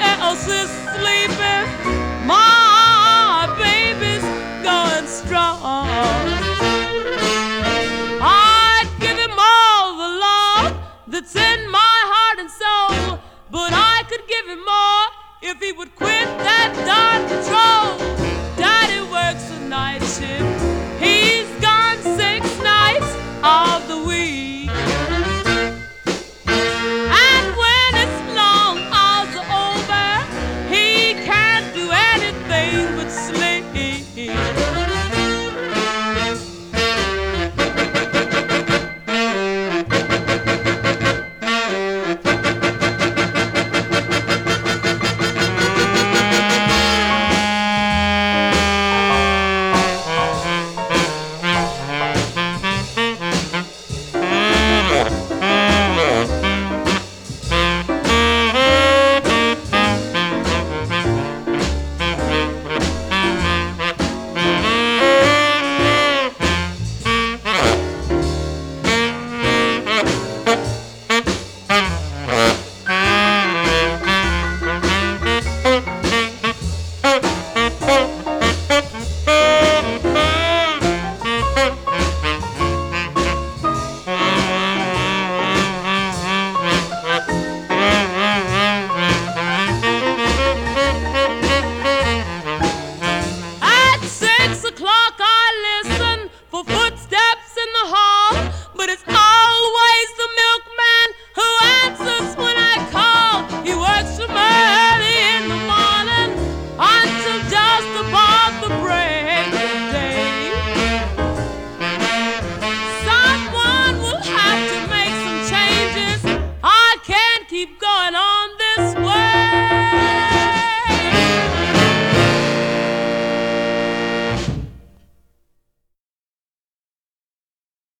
else is sleeping, my baby's going strong. I'd give him all the love that's in my heart and soul, but I could give him more if he would